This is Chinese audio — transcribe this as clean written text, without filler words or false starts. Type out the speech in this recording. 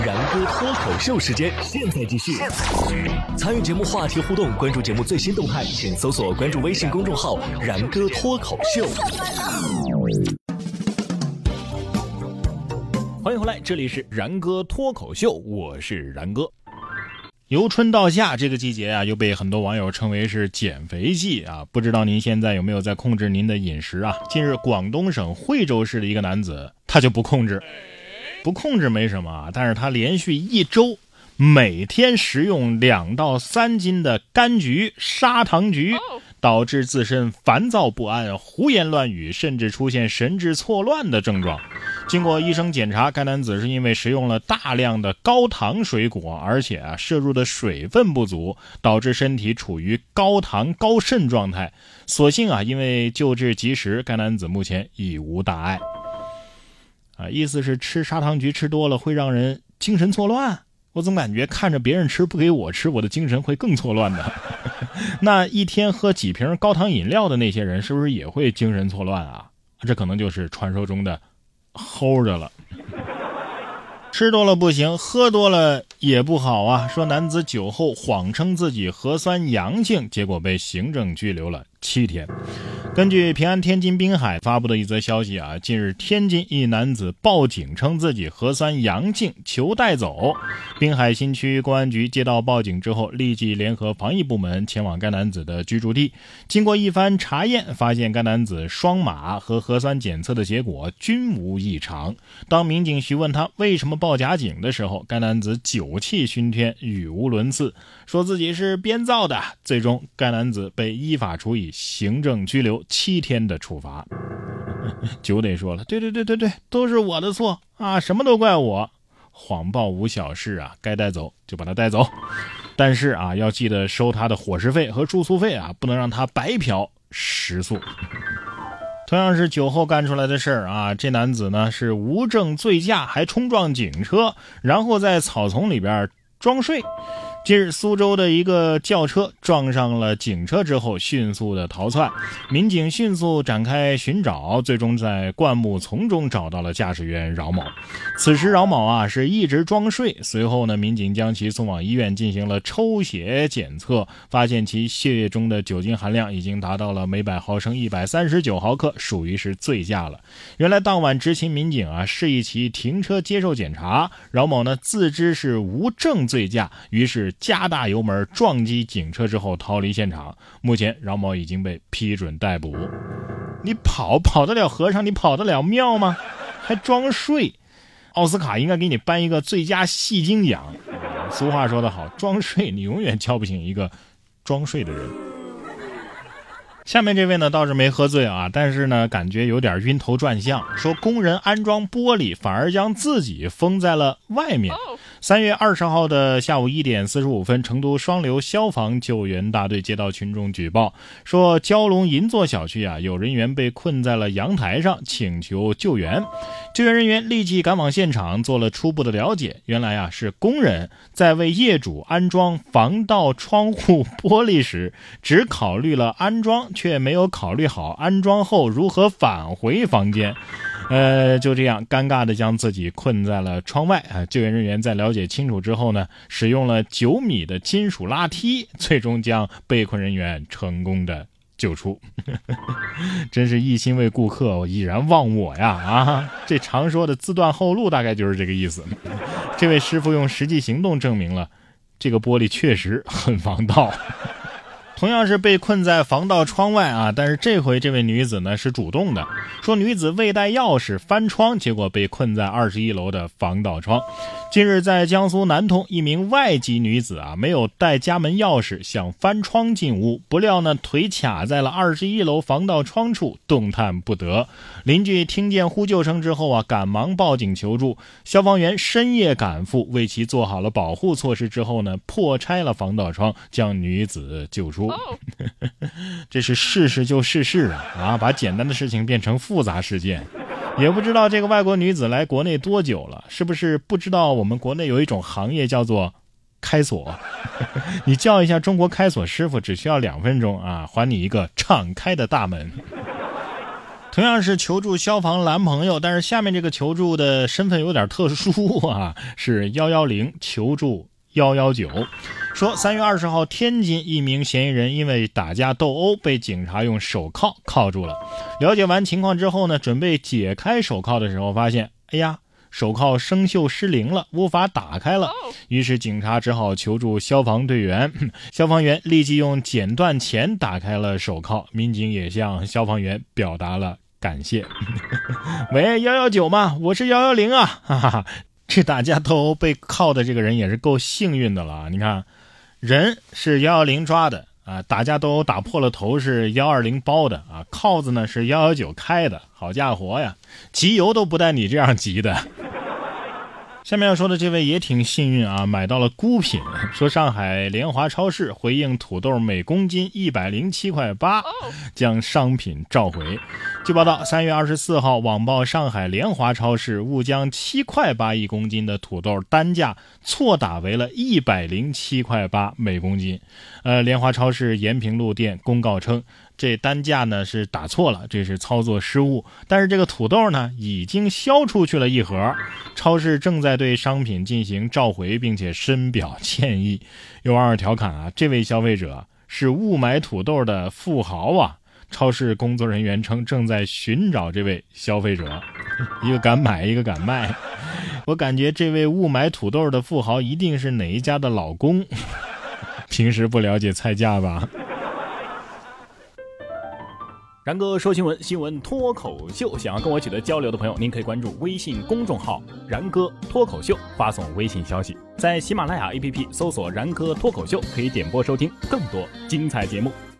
然哥脱口秀时间，现在继续。参与节目话题互动，关注节目最新动态，请搜索关注微信公众号然哥脱口秀。 欢迎回来，这里是然哥脱口秀，我是然哥。由春到夏这个季节啊，又被很多网友称为是减肥季啊。不知道您现在有没有在控制您的饮食啊？近日，广东省惠州市的一个男子，他就不控制没什么，但是他连续1周每天食用2到3斤的柑橘、砂糖橘，导致自身烦躁不安、胡言乱语，甚至出现神志错乱的症状。经过医生检查，该男子是因为食用了大量的高糖水果，而且摄入的水分不足，导致身体处于高糖高渗状态。所幸因为救治及时，该男子目前已无大碍。意思是吃砂糖橘吃多了会让人精神错乱？我总感觉看着别人吃不给我吃，我的精神会更错乱的。那一天喝几瓶高糖饮料的那些人是不是也会精神错乱啊？这可能就是传说中的齁着了。吃多了不行，喝多了也不好啊。说男子酒后谎称自己核酸阳性，结果被行政拘留了7天。根据平安天津滨海发布的一则消息近日天津一男子报警称自己核酸阳性，求带走。滨海新区公安局接到报警之后，立即联合防疫部门前往该男子的居住地。经过一番查验，发现该男子双码和核酸检测的结果均无异常。当民警询问他为什么报假警的时候，该男子酒气熏天，语无伦次，说自己是编造的。最终该男子被依法处以行政拘留7天的处罚。酒得说了，对，都是我的错啊，什么都怪我。谎报无小事该带走就把他带走。但是要记得收他的伙食费和住宿费不能让他白嫖食宿。同样是酒后干出来的事儿这男子呢是无证醉驾，还冲撞警车，然后在草丛里边装睡。近日，苏州的一个轿车撞上了警车之后，迅速的逃窜。民警迅速展开寻找，最终在灌木丛中找到了驾驶员饶某。此时饶某是一直装睡，随后呢，民警将其送往医院进行了抽血检测，发现其血液中的酒精含量已经达到了每百毫升139毫克，属于是醉驾了。原来当晚执勤民警示意其停车接受检查，饶某呢自知是无证醉驾，于是加大油门撞击警车之后逃离现场。目前饶某已经被批准逮捕。你跑得了和尚，你跑得了庙吗？还装睡。奥斯卡应该给你颁一个最佳戏精奖。俗话说得好，装睡你永远叫不醒一个装睡的人。下面这位呢倒是没喝醉但是呢感觉有点晕头转向，说工人安装玻璃反而将自己封在了外面。3月20号的下午1点45分，成都双流消防救援大队接到群众举报，说蛟龙银座小区有人员被困在了阳台上，请求救援。救援人员立即赶往现场做了初步的了解，原来是工人在为业主安装防盗窗户玻璃时，只考虑了安装，却没有考虑好安装后如何返回房间。就这样尴尬的将自己困在了窗外。救援人员在了解清楚之后呢，使用了9米的金属拉梯，最终将被困人员成功的救出。真是一心为顾客，已然忘我呀！这常说的自断后路大概就是这个意思。这位师傅用实际行动证明了这个玻璃确实很防盗。同样是被困在防盗窗外但是这回这位女子呢是主动的，说女子未带钥匙翻窗，结果被困在21楼的防盗窗。近日在江苏南通，一名外籍女子没有带家门钥匙，想翻窗进屋，不料呢腿卡在了21楼防盗窗处，动弹不得。邻居听见呼救声之后赶忙报警求助，消防员深夜赶赴，为其做好了保护措施之后呢，破拆了防盗窗，将女子救出。这是事事就事事把简单的事情变成复杂事件。也不知道这个外国女子来国内多久了，是不是不知道我们国内有一种行业叫做开锁？你叫一下中国开锁师傅，只需要2分钟还你一个敞开的大门。 同样是求助消防男朋友，但是下面这个求助的身份有点特殊啊，是110求助119。说3月20号，天津一名嫌疑人因为打架斗殴被警察用手铐铐住了。了解完情况之后呢，准备解开手铐的时候发现，哎呀，手铐生锈失灵了，无法打开了。于是警察只好求助消防队员，消防员立即用剪断钳打开了手铐，民警也向消防员表达了感谢。喂，119吗？我是110啊，哈哈哈。这打架斗殴被铐的这个人也是够幸运的了，你看，人是110抓的啊，打架斗殴打破了头是120包的啊，铐子呢是119开的，好家伙呀，集邮都不带你这样集的。下面要说的这位也挺幸运啊，买到了孤品。说上海联华超市回应土豆每公斤107.8块，将商品召回。据报道，3月24号，网曝上海联华超市误将7.8块一公斤的土豆单价错打为了107.8块每公斤。联华超市延平路店公告称，这单价呢是打错了，这是操作失误，但是这个土豆呢已经销出去了一盒，超市正在对商品进行召回，并且深表歉意。有网友调侃啊，这位消费者是误买土豆的富豪啊！超市工作人员称正在寻找这位消费者，一个敢买一个敢卖。我感觉这位误买土豆的富豪一定是哪一家的老公，平时不了解菜价吧。 然哥说新闻，新闻脱口秀，想要跟我取得交流的朋友，您可以关注微信公众号然哥脱口秀，发送微信消息，在喜马拉雅 APP 搜索然哥脱口秀，可以点播收听更多精彩节目。